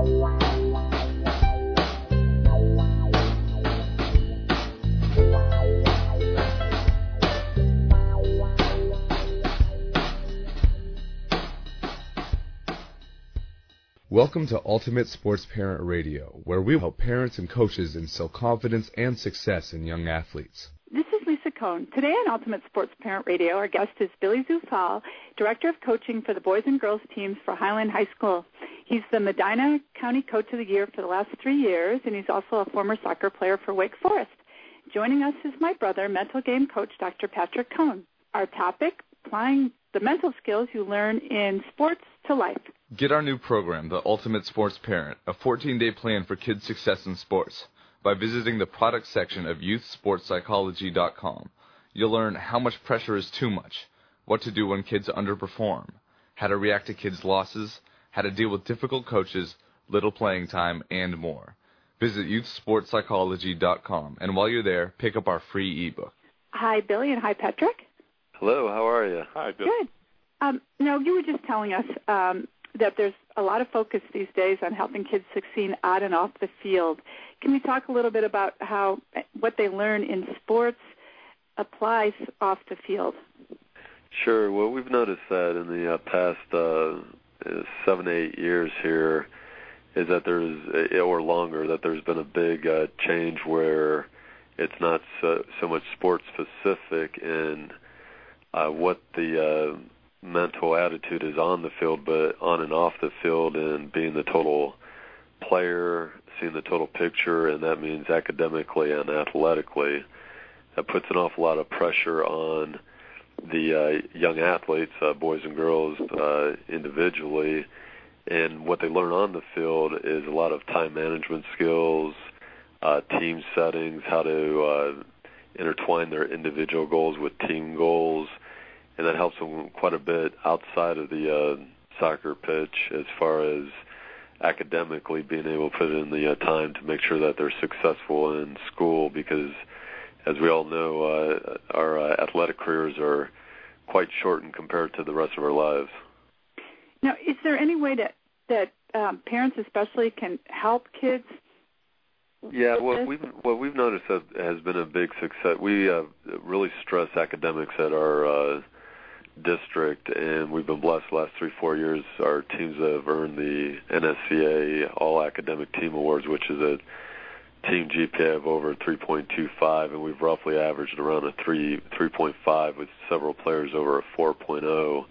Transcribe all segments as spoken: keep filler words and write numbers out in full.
Welcome to Ultimate Sports Parent Radio, where we help parents and coaches instill confidence and success in young athletes. This is Lisa Cohn. Today on Ultimate Sports Parent Radio, our guest is Billy Zufall, Director of Coaching for the boys and girls teams for Highland High School. He's the Medina County Coach of the Year for the last three years, and he's also a former soccer player for Wake Forest. Joining us is my brother, mental game coach Doctor Patrick Cohn. Our topic, applying the mental skills you learn in sports to life. Get our new program, The Ultimate Sports Parent, a fourteen-day plan for kids' success in sports, by visiting the product section of youth sports psychology dot com. You'll learn how much pressure is too much, what to do when kids underperform, how to react to kids' losses, how to deal with difficult coaches, little playing time, and more. Visit youth sports psychology dot com, and while you're there, pick up our free ebook. Hi, Billy, and hi, Patrick. Hello, how are you? Hi, Billy. Good. Um, now, you were just telling us um, that there's a lot of focus these days on helping kids succeed on and off the field. Can we talk a little bit about how what they learn in sports applies off the field? Sure. Well, we've noticed that in the uh, past uh, seven, eight years here is that there's, or longer, that there's been a big uh, change where it's not so, so much sports-specific in uh, what the uh, mental attitude is on the field, but on and off the field, and being the total player, seeing the total picture, and that means academically and athletically. That puts an awful lot of pressure on the uh, young athletes, uh, boys and girls, uh, individually, and what they learn on the field is a lot of time management skills, uh, team settings, how to uh, intertwine their individual goals with team goals, and that helps them quite a bit outside of the uh, soccer pitch as far as academically being able to put in the uh, time to make sure that they're successful in school, because as we all know, uh, our uh, athletic careers are quite shortened compared to the rest of our lives. Now, is there any way that, that um, parents especially can help kids? Yeah, what we've, what we've noticed that has been a big success, we uh, really stress academics at our uh, district, and we've been blessed the last three, four years. Our teams have earned the N S C A All Academic Team Awards, which is a team G P A of over three point two five, and we've roughly averaged around a three, three point five with several players over a four point oh.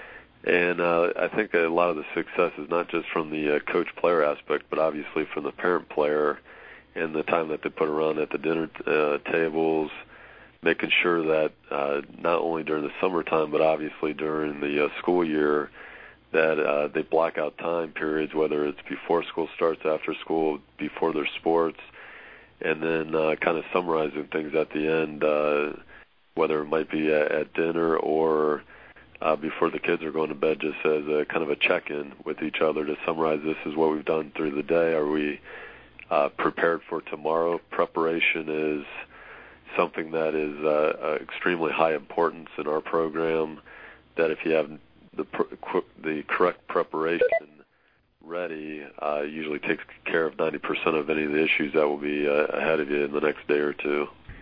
And uh, I think a lot of the success is not just from the uh, coach-player aspect, but obviously from the parent-player and the time that they put around at the dinner uh, tables, making sure that uh, not only during the summertime, but obviously during the uh, school year, that uh, they block out time periods, whether it's before school starts, after school, before their sports, and then uh, kind of summarizing things at the end, uh, whether it might be at, at dinner or uh, before the kids are going to bed, just as a kind of a check-in with each other to summarize, this is what we've done through the day. Are we uh, prepared for tomorrow? Preparation is something that is uh, extremely high importance in our program, that if you have the the correct preparation ready, uh, usually takes care of ninety percent of any of the issues that will be uh, ahead of you in the next day or two.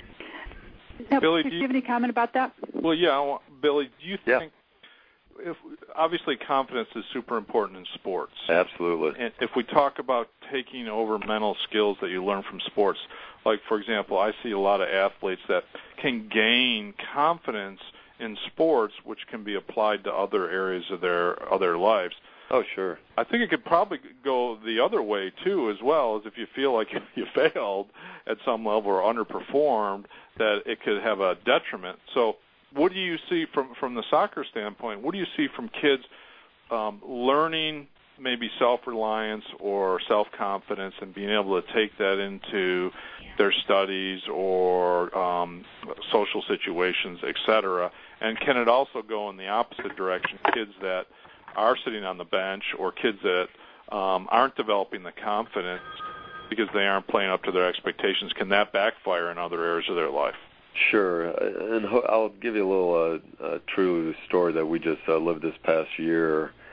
Now, Billy, do do you you have any comment about that? Well, yeah, I want, Billy, do you Yeah. think, if obviously confidence is super important in sports. Absolutely. And if we talk about taking over mental skills that you learn from sports, like, for example, I see a lot of athletes that can gain confidence in sports, which can be applied to other areas of their other lives. Oh, sure. I think it could probably go the other way, too, as well, as if you feel like you failed at some level or underperformed, that it could have a detriment. So what do you see from, from the soccer standpoint? What do you see from kids um, learning maybe self-reliance or self-confidence and being able to take that into their studies or um, social situations, et cetera? And can it also go in the opposite direction, kids that are sitting on the bench or kids that um, aren't developing the confidence because they aren't playing up to their expectations? Can that backfire in other areas of their life? Sure, and I'll give you a little uh, uh, true story that we just uh, lived this past year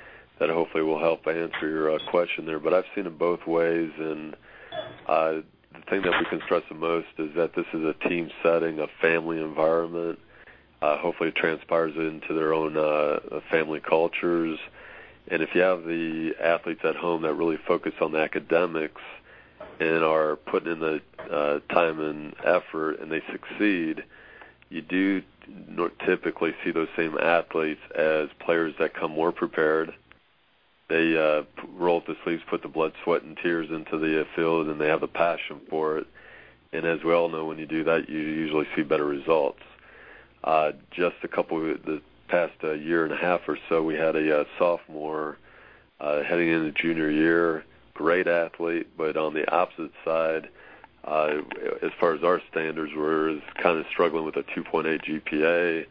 that hopefully will help answer your uh, question there. But I've seen it both ways, and uh, the thing that we can stress the most is that this is a team setting, a family environment. Uh, hopefully it transpires into their own uh, family cultures. And if you have the athletes at home that really focus on the academics and are putting in the uh, time and effort and they succeed, you do typically see those same athletes as players that come more prepared. They uh, roll up the sleeves, put the blood, sweat, and tears into the field, and they have the passion for it. And as we all know, when you do that, you usually see better results. Uh, just a couple of the past uh, year and a half or so, we had a uh, sophomore uh, heading into junior year, great athlete, but on the opposite side, uh, as far as our standards, we're kind of struggling with a two point eight G P A.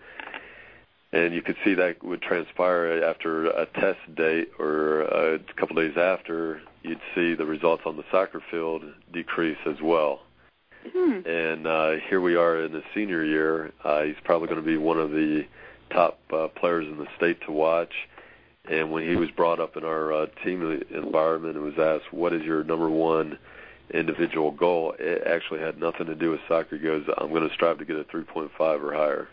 And you could see that would transpire after a test date or a couple days after, you'd see the results on the soccer field decrease as well. Hmm. And uh, here we are in his senior year. Uh, he's probably going to be one of the top uh, players in the state to watch. And when he was brought up in our uh, team environment and was asked, what is your number one individual goal, it actually had nothing to do with soccer. He goes, I'm going to strive to get a three point five or higher.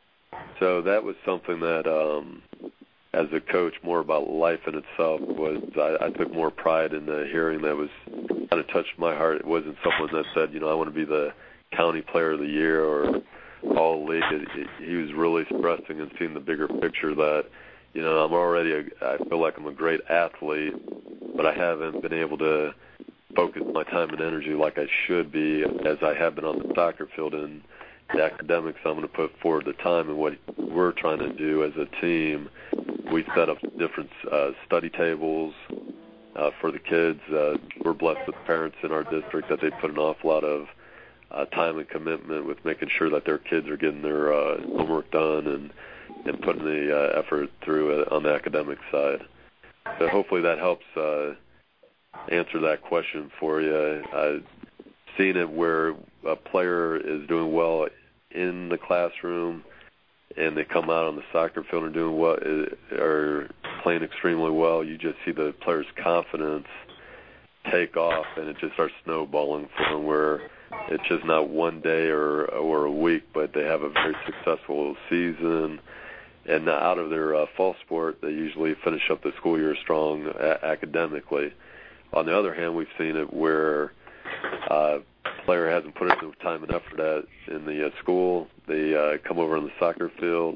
So that was something that, um, as a coach, more about life in itself, was I, I took more pride in the hearing that was kind of touched my heart. It wasn't someone that said, you know, I want to be the county player of the year or all league. It, it, he was really stressing and seeing the bigger picture that, you know, I'm already, a, I feel like I'm a great athlete, but I haven't been able to focus my time and energy like I should be as I have been on the soccer field. And the academics, I'm going to put forward the time, and what we're trying to do as a team, we set up different uh, study tables uh, for the kids. Uh, we're blessed with parents in our district that they put an awful lot of uh, time and commitment with making sure that their kids are getting their uh, homework done and, and putting the uh, effort through uh, on the academic side. So hopefully that helps uh, answer that question for you. I've seen it where a player is doing well in the classroom and they come out on the soccer field and doing well, are playing extremely well. You just see the player's confidence take off, and it just starts snowballing for them, where it's just not one day or or a week, but they have a very successful season. And out of their uh, fall sport, they usually finish up the school year strong a- academically. On the other hand, we've seen it where uh, player hasn't put in the time and effort at in the uh, school. They uh, come over on the soccer field,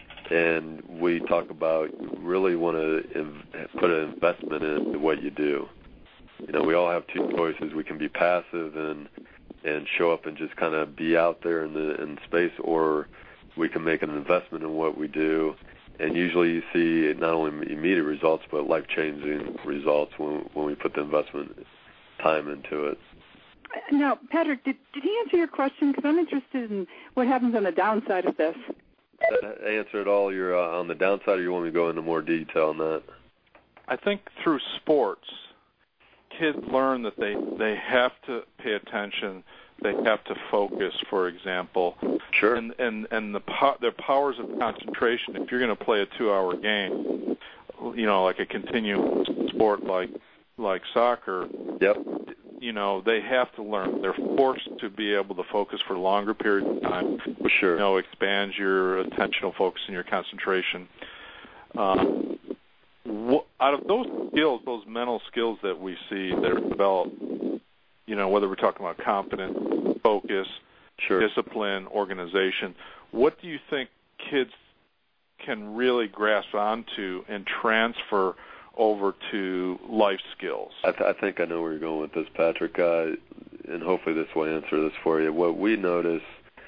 and we talk about really want to inv- put an investment in what you do. You know, we all have two choices. We can be passive and and show up and just kind of be out there in the in space, or we can make an investment in what we do. And usually you see not only immediate results, but life-changing results when when we put the investment time into it. Now, Patrick, did, did he answer your question? Because I'm interested in what happens on the downside of this. Did that answer it all? You're uh, on the downside, or you want me to go into more detail on that? I think through sports, kids learn that they, they have to pay attention, they have to focus, for example. Sure. And and, and the po- their powers of concentration, if you're going to play a two-hour game, you know, like a continuous sport like like soccer, yep. you know, they have to learn. They're forced to be able to focus for longer periods of time. For sure. You know, expands your attentional focus and your concentration. Um, wh- out of those skills, those mental skills that we see that are developed, you know, whether we're talking about confidence, focus, sure. discipline, organization, what do you think kids can really grasp onto and transfer over to life skills? I, th- I think I know where you're going with this, Patrick, uh, and hopefully this will answer this for you. What we notice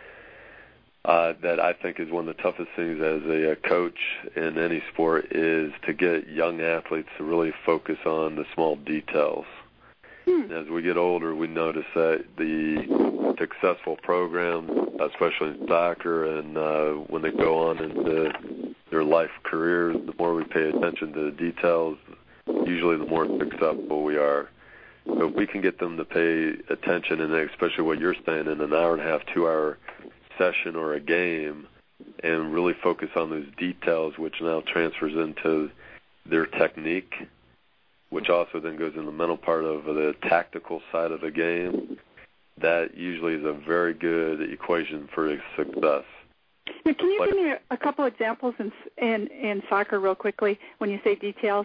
uh, that I think is one of the toughest things as a, a coach in any sport is to get young athletes to really focus on the small details. Hmm. As we get older, we notice that the successful programs, especially in soccer, and uh, when they go on into their life careers, the more we pay attention to the details, usually the more successful we are. So if we can get them to pay attention, and especially what you're saying, in an hour and a half, two-hour session or a game, and really focus on those details, which now transfers into their technique, which also then goes in the mental part of the tactical side of the game, that usually is a very good equation for success. Now, can you like, give me a, a couple examples in, in in soccer real quickly when you say details?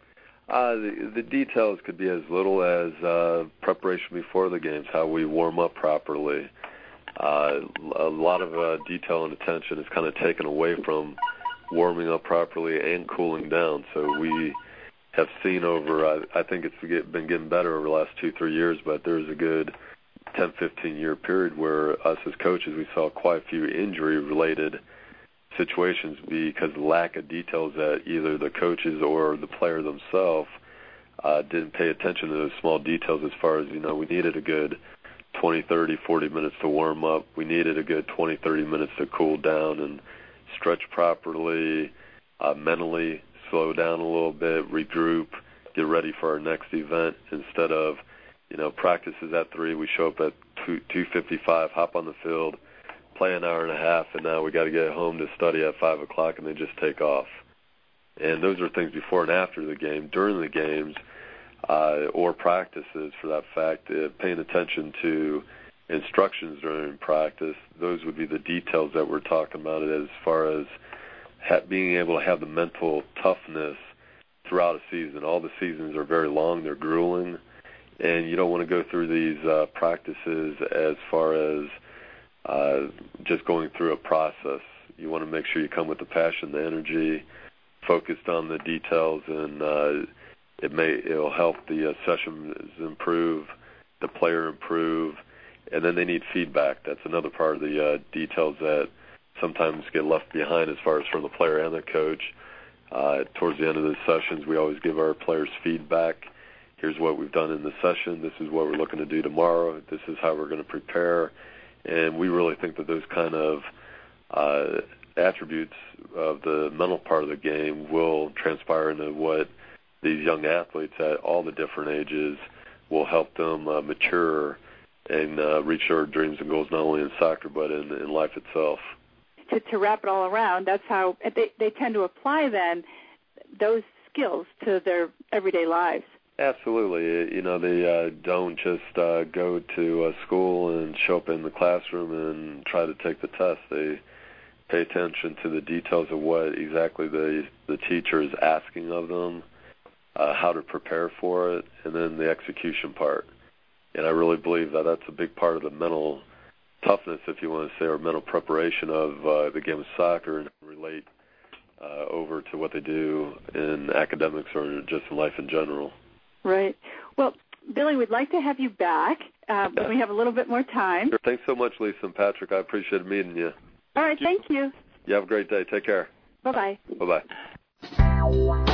Uh, the, the details could be as little as uh, preparation before the games, how we warm up properly. Uh, a lot of uh, detail and attention is kind of taken away from warming up properly and cooling down. So we have seen over, I, I think it's get, been getting better over the last two, three years, but there's a good ten, fifteen year period where us as coaches, we saw quite a few injury-related situations because of the lack of details that either the coaches or the player themselves uh, didn't pay attention to those small details as far as, you know, we needed a good twenty, thirty, forty minutes to warm up. We needed a good twenty, thirty minutes to cool down and stretch properly, uh, mentally slow down a little bit, regroup, get ready for our next event instead of, you know, practices at three, we show up at two fifty-five, hop on the field, play an hour and a half, and now we got to get home to study at five o'clock, and they just take off. And those are things before and after the game. During the games uh, or practices, for that fact, uh, paying attention to instructions during practice, those would be the details that we're talking about as far as ha- being able to have the mental toughness throughout a season. All the seasons are very long. They're grueling. And you don't want to go through these uh, practices as far as uh, just going through a process. You want to make sure you come with the passion, the energy, focused on the details, and uh, it may it'll help the uh, sessions improve, the player improve, and then they need feedback. That's another part of the uh, details that sometimes get left behind as far as from the player and the coach. Uh, towards the end of the sessions, we always give our players feedback. Here's what we've done in the session. This is what we're looking to do tomorrow. This is how we're going to prepare. And we really think that those kind of uh, attributes of the mental part of the game will transpire into what these young athletes at all the different ages will help them uh, mature and uh, reach their dreams and goals not only in soccer but in, in life itself. To, to wrap it all around, that's how they, they tend to apply then those skills to their everyday lives. Absolutely. You know, they uh, don't just uh, go to uh, school and show up in the classroom and try to take the test. They pay attention to the details of what exactly the, the teacher is asking of them, uh, how to prepare for it, and then the execution part. And I really believe that that's a big part of the mental toughness, if you want to say, or mental preparation of uh, the game of soccer and relate uh, over to what they do in academics or just in life in general. Right. Well, Billy, we'd like to have you back, uh, but we have a little bit more time. Sure. Thanks so much, Lisa and Patrick. I appreciate meeting you. All right. Thank you. You have a great day. Take care. Bye-bye. Bye-bye.